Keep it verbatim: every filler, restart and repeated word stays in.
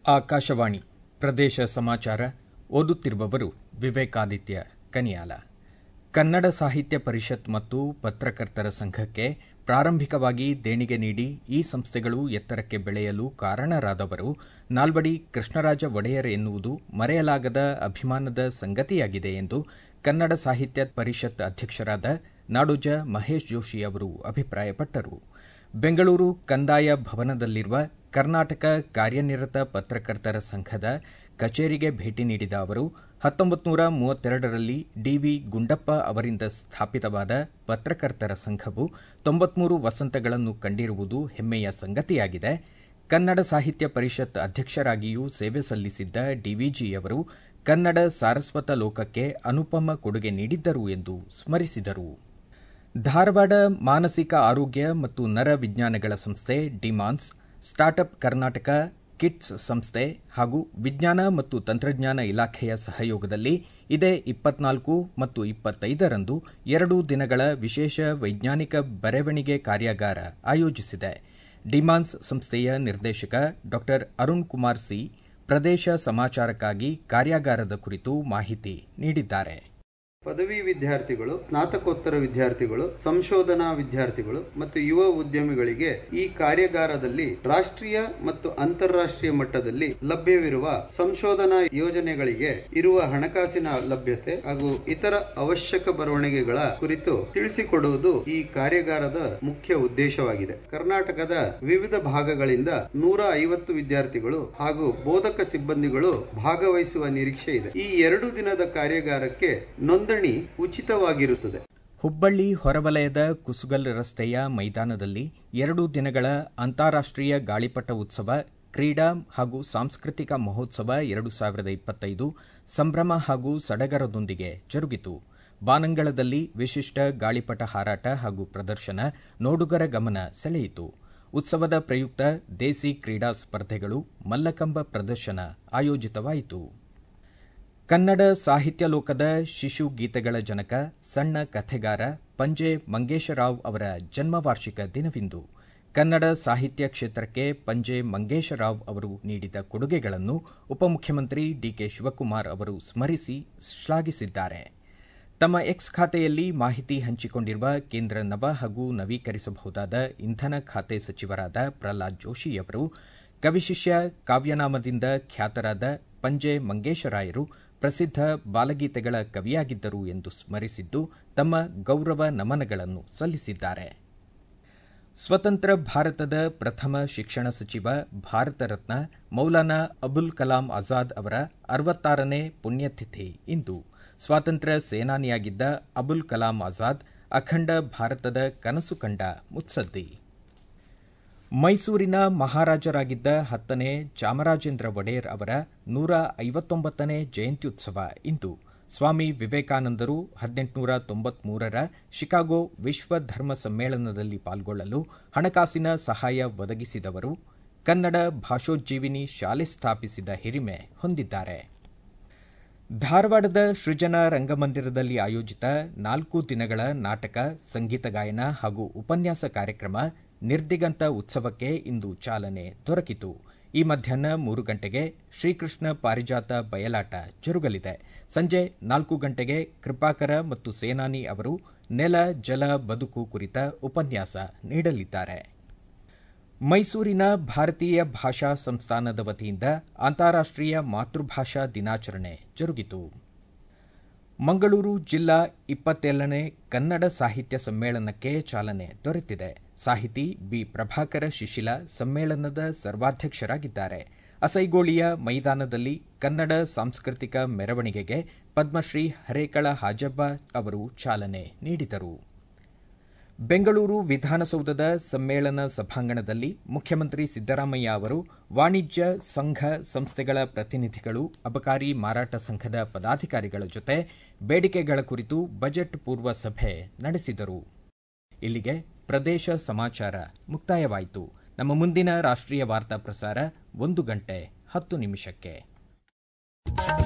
ಆಕಾಶವಾಣಿ ಪ್ರದೇಶ ಸಮಾಚಾರ ಓದುತ್ತಿರುವವರು ವಿವೇಕಾದಿತ್ಯ ಕನಿಯಾಲ. ಕನ್ನಡ ಸಾಹಿತ್ಯ ಪರಿಷತ್ ಮತ್ತು ಪತ್ರಕರ್ತರ ಸಂಘಕ್ಕೆ ಪ್ರಾರಂಭಿಕವಾಗಿ ದೇಣಿಗೆ ನೀಡಿ ಈ ಸಂಸ್ಥೆಗಳು ಎತ್ತರಕ್ಕೆ ಬೆಳೆಯಲು ಕಾರಣರಾದವರು ನಾಲ್ವಡಿ ಕೃಷ್ಣರಾಜ ಒಡೆಯರ್ ಎನ್ನುವುದು ಮರೆಯಲಾಗದ ಅಭಿಮಾನದ ಸಂಗತಿಯಾಗಿದೆ ಎಂದು ಕನ್ನಡ ಸಾಹಿತ್ಯ ಪರಿಷತ್ ಅಧ್ಯಕ್ಷರಾದ ನಾಡೋಜ ಮಹೇಶ್ ಜೋಶಿ ಅವರು ಅಭಿಪ್ರಾಯಪಟ್ಟರು. ಬೆಂಗಳೂರು ಕಂದಾಯ ಭವನದಲ್ಲಿರುವ ಕರ್ನಾಟಕ ಕಾರ್ಯನಿರತ ಪತ್ರಕರ್ತರ ಸಂಘದ ಕಚೇರಿಗೆ ಭೇಟಿ ನೀಡಿದ ಅವರು ಹತ್ತೊಂಬತ್ತು ನೂರ ಮೂವತ್ತೆರಡರಲ್ಲಿ ಡಿವಿ ಗುಂಡಪ್ಪ ಅವರಿಂದ ಸ್ಥಾಪಿತವಾದ ಪತ್ರಕರ್ತರ ಸಂಘವು ತೊಂಬತ್ಮೂರು ವಸಂತಗಳನ್ನು ಕಂಡಿರುವುದು ಹೆಮ್ಮೆಯ ಸಂಗತಿಯಾಗಿದೆ. ಕನ್ನಡ ಸಾಹಿತ್ಯ ಪರಿಷತ್ ಅಧ್ಯಕ್ಷರಾಗಿಯೂ ಸೇವೆ ಸಲ್ಲಿಸಿದ್ದ ಡಿವಿಜಿಯವರು ಕನ್ನಡ ಸಾರಸ್ವತ ಲೋಕಕ್ಕೆ ಅನುಪಮ ಕೊಡುಗೆ ನೀಡಿದ್ದರು ಎಂದು ಸ್ಮರಿಸಿದರು. ಧಾರವಾಡ ಮಾನಸಿಕ ಆರೋಗ್ಯ ಮತ್ತು ನರ ವಿಜ್ಞಾನಗಳ ಸಂಸ್ಥೆ ಡಿಮಾನ್ಸ್, ಸ್ಟಾರ್ಟ್ಅಪ್ ಕರ್ನಾಟಕ, ಕಿಟ್ಸ್ ಸಂಸ್ಥೆ ಹಾಗೂ ವಿಜ್ಞಾನ ಮತ್ತು ತಂತ್ರಜ್ಞಾನ ಇಲಾಖೆಯ ಸಹಯೋಗದಲ್ಲಿ ಇದೇ ಇಪ್ಪತ್ನಾಲ್ಕು ಮತ್ತು ಇಪ್ಪತ್ತೈದರಂದು ಎರಡು ದಿನಗಳ ವಿಶೇಷ ವೈಜ್ಞಾನಿಕ ಬರೆವಣಿಗೆ ಕಾರ್ಯಾಗಾರ ಆಯೋಜಿಸಿದೆ. ಡಿಮಾನ್ಸ್ ಸಂಸ್ಥೆಯ ನಿರ್ದೇಶಕ ಡಾ ಅರುಣ್ ಕುಮಾರ್ ಸಿ ಪ್ರದೇಶ ಸಮಾಚಾರಕ್ಕಾಗಿ ಕಾರ್ಯಾಗಾರದ ಕುರಿತು ಮಾಹಿತಿ ನೀಡಿದ್ದಾರೆ. ಪದವಿ ವಿದ್ಯಾರ್ಥಿಗಳು, ಸ್ನಾತಕೋತ್ತರ ವಿದ್ಯಾರ್ಥಿಗಳು, ಸಂಶೋಧನಾ ವಿದ್ಯಾರ್ಥಿಗಳು ಮತ್ತು ಯುವ ಉದ್ಯಮಿಗಳಿಗೆ ಈ ಕಾರ್ಯಾಗಾರದಲ್ಲಿ ರಾಷ್ಟ್ರೀಯ ಮತ್ತು ಅಂತಾರಾಷ್ಟ್ರೀಯ ಮಟ್ಟದಲ್ಲಿ ಲಭ್ಯವಿರುವ ಸಂಶೋಧನಾ ಯೋಜನೆಗಳಿಗೆ ಇರುವ ಹಣಕಾಸಿನ ಲಭ್ಯತೆ ಹಾಗೂ ಇತರ ಅವಶ್ಯಕ ಬರವಣಿಗೆಗಳ ಕುರಿತು ತಿಳಿಸಿಕೊಡುವುದು ಈ ಕಾರ್ಯಾಗಾರದ ಮುಖ್ಯ ಉದ್ದೇಶವಾಗಿದೆ. ಕರ್ನಾಟಕದ ವಿವಿಧ ಭಾಗಗಳಿಂದ ನೂರ ಐವತ್ತು ವಿದ್ಯಾರ್ಥಿಗಳು ಹಾಗೂ ಬೋಧಕ ಸಿಬ್ಬಂದಿಗಳು ಭಾಗವಹಿಸುವ ನಿರೀಕ್ಷೆ ಇದೆ. ಈ ಎರಡು ದಿನದ ಕಾರ್ಯಾಗಾರಕ್ಕೆ ನೋಂದಣಿ ಉಚಿತವಾಗಿರುತ್ತದೆ. ಹುಬ್ಬಳ್ಳಿ ಹೊರವಲಯದ ಕುಸುಗಲ್ ರಸ್ತೆಯ ಮೈದಾನದಲ್ಲಿ ಎರಡು ದಿನಗಳ ಅಂತಾರಾಷ್ಟ್ರೀಯ ಗಾಳಿಪಟ ಉತ್ಸವ, ಕ್ರೀಡಾ ಹಾಗೂ ಸಾಂಸ್ಕೃತಿಕ ಮಹೋತ್ಸವ ಎರಡು ಸಾವಿರದ ಇಪ್ಪತ್ತೈದು ಸಂಭ್ರಮ ಹಾಗೂ ಸಡಗರದೊಂದಿಗೆ ಜರುಗಿತು. ಬಾನಂಗಳದಲ್ಲಿ ವಿಶಿಷ್ಟ ಗಾಳಿಪಟ ಹಾರಾಟ ಹಾಗೂ ಪ್ರದರ್ಶನ ನೋಡುಗರ ಗಮನ ಸೆಳೆಯಿತು. ಉತ್ಸವದ ಪ್ರಯುಕ್ತ ದೇಸಿ ಕ್ರೀಡಾ ಸ್ಪರ್ಧೆಗಳು, ಮಲ್ಲಕಂಬ ಪ್ರದರ್ಶನ ಆಯೋಜಿತವಾಯಿತು. ಕನ್ನಡ ಸಾಹಿತ್ಯ ಲೋಕದ ಶಿಶು ಗೀತೆಗಳ ಜನಕ, ಸಣ್ಣ ಕಥೆಗಾರ ಪಂಜೆ ಮಂಗೇಶರಾವ್ ಅವರ ಜನ್ಮವಾರ್ಷಿಕ ದಿನವಿಂದು. ಕನ್ನಡ ಸಾಹಿತ್ಯ ಕ್ಷೇತ್ರಕ್ಕೆ ಪಂಜೆ ಮಂಗೇಶರಾವ್ ಅವರು ನೀಡಿದ ಕೊಡುಗೆಗಳನ್ನು ಉಪಮುಖ್ಯಮಂತ್ರಿ ಡಿಕೆ ಶಿವಕುಮಾರ್ ಅವರು ಸ್ಮರಿಸಿ ಶ್ಲಾಘಿಸಿದ್ದಾರೆ. ತಮ್ಮ ಎಕ್ಸ್ ಖಾತೆಯಲ್ಲಿ ಮಾಹಿತಿ ಹಂಚಿಕೊಂಡಿರುವ ಕೇಂದ್ರ ನವ ಹಾಗೂ ನವೀಕರಿಸಬಹುದಾದ ಇಂಧನ ಖಾತೆ ಸಚಿವರಾದ ಪ್ರಹ್ಲಾದ್ ಜೋಶಿ ಅವರು ಕವಿಶಿಷ್ಯ ಕಾವ್ಯನಾಮದಿಂದ ಖ್ಯಾತರಾದ ಪಂಜೆ ಮಂಗೇಶರಾಯರು ಪ್ರಸಿದ್ಧ ಬಾಲಗೀತೆಗಳ ಕವಿಯಾಗಿದ್ದರು ಎಂದು ಸ್ಮರಿಸಿದ್ದು ತಮ್ಮ ಗೌರವ ನಮನಗಳನ್ನು ಸಲ್ಲಿಸಿದ್ದಾರೆ. ಸ್ವತಂತ್ರ ಭಾರತದ ಪ್ರಥಮ ಶಿಕ್ಷಣ ಸಚಿವ, ಭಾರತ ರತ್ನ ಮೌಲಾನಾ ಅಬುಲ್ ಕಲಾಂ ಆಜಾದ್ ಅವರ ಅರವತ್ತಾರನೇ ಪುಣ್ಯತಿಥಿ ಇಂದು. ಸ್ವಾತಂತ್ರ್ಯ ಸೇನಾನಿಯಾಗಿದ್ದ ಅಬುಲ್ ಕಲಾಂ ಆಜಾದ್ ಅಖಂಡ ಭಾರತದ ಕನಸು ಕಂಡ ಮುತ್ಸದ್ದಿ. ಮೈಸೂರಿನ ಮಹಾರಾಜರಾಗಿದ್ದ ಹತ್ತನೇ ಚಾಮರಾಜೇಂದ್ರ ಒಡೆಯರ್ ಅವರ ನೂರ ಐವತ್ತೊಂಬತ್ತನೇ ಜಯಂತ್ಯುತ್ಸವ ಇಂದು. ಸ್ವಾಮಿ ವಿವೇಕಾನಂದರು ಹದಿನೆಂಟುನೂರ ತೊಂಬತ್ಮೂರರ ಶಿಕಾಗೋ ವಿಶ್ವ ಧರ್ಮ ಸಮ್ಮೇಳನದಲ್ಲಿ ಪಾಲ್ಗೊಳ್ಳಲು ಹಣಕಾಸಿನ ಸಹಾಯ ಒದಗಿಸಿದವರು. ಕನ್ನಡ ಭಾಷೋಜ್ಜೀವಿನಿ ಶಾಲೆ ಸ್ಥಾಪಿಸಿದ ಹಿರಿಮೆ ಹೊಂದಿದ್ದಾರೆ. ಧಾರವಾಡದ ಸೃಜನಾ ರಂಗಮಂದಿರದಲ್ಲಿ ಆಯೋಜಿತ ನಾಲ್ಕು ದಿನಗಳ ನಾಟಕ, ಸಂಗೀತ ಗಾಯನ ಹಾಗೂ ಉಪನ್ಯಾಸ ಕಾರ್ಯಕ್ರಮ ನಿರ್ದಿಗಂತ ಉತ್ಸವಕ್ಕೆ ಇಂದು ಚಾಲನೆ ದೊರಕಿತು. ಈ ಮಧ್ಯಾಹ್ನ ಮೂರು ಗಂಟೆಗೆ ಶ್ರೀಕೃಷ್ಣ ಪಾರಿಜಾತ ಬಯಲಾಟ ಜರುಗಲಿದೆ. ಸಂಜೆ ನಾಲ್ಕು ಗಂಟೆಗೆ ಕೃಪಾಕರ ಮತ್ತು ಸೇನಾನಿ ಅವರು ನೆಲ, ಜಲ, ಬದುಕು ಕುರಿತ ಉಪನ್ಯಾಸ ನೀಡಲಿದ್ದಾರೆ. ಮೈಸೂರಿನ ಭಾರತೀಯ ಭಾಷಾ ಸಂಸ್ಥಾನದ ವತಿಯಿಂದ ಅಂತಾರಾಷ್ಟ್ರೀಯ ಮಾತೃಭಾಷಾ ದಿನಾಚರಣೆ ಜರುಗಿತು. ಮಂಗಳೂರು ಜಿಲ್ಲಾ ಇಪ್ಪತ್ತೇಳನೇ ಕನ್ನಡ ಸಾಹಿತ್ಯ ಸಮ್ಮೇಳನಕ್ಕೆ ಚಾಲನೆ ದೊರೆತಿದೆ. ಸಾಹಿತಿ ಬಿ ಪ್ರಭಾಕರ ಶಿಶಿಲ ಸಮ್ಮೇಳನದ ಸರ್ವಾಧ್ಯಕ್ಷರಾಗಿದ್ದಾರೆ. ಅಸೈಗೋಳಿಯ ಮೈದಾನದಲ್ಲಿ ಕನ್ನಡ ಸಾಂಸ್ಕೃತಿಕ ಮೆರವಣಿಗೆಗೆ ಪದ್ಮಶ್ರೀ ಹರೇಕಳ ಹಾಜಬ್ಬ ಅವರು ಚಾಲನೆ ನೀಡಿದರು. ಬೆಂಗಳೂರು ವಿಧಾನಸೌಧದ ಸಮ್ಮೇಳನ ಸಭಾಂಗಣದಲ್ಲಿ ಮುಖ್ಯಮಂತ್ರಿ ಸಿದ್ದರಾಮಯ್ಯ ಅವರು ವಾಣಿಜ್ಯ ಸಂಘ ಸಂಸ್ಥೆಗಳ ಪ್ರತಿನಿಧಿಗಳು, ಅಬಕಾರಿ ಮಾರಾಟ ಸಂಘದ ಪದಾಧಿಕಾರಿಗಳ ಜೊತೆ ಬೇಡಿಕೆಗಳ ಕುರಿತು ಬಜೆಟ್ ಪೂರ್ವ ಸಭೆ ನಡೆಸಿದರು. ಇಲ್ಲಿಗೆ ಪ್ರದೇಶ ಸಮಾಚಾರ ಮುಕ್ತಾಯವಾಯಿತು. ನಮ್ಮ ಮುಂದಿನ ರಾಷ್ಟ್ರೀಯ ವಾರ್ತಾ ಪ್ರಸಾರ ಒಂದು ಗಂಟೆ ಹತ್ತು ನಿಮಿಷಕ್ಕೆ.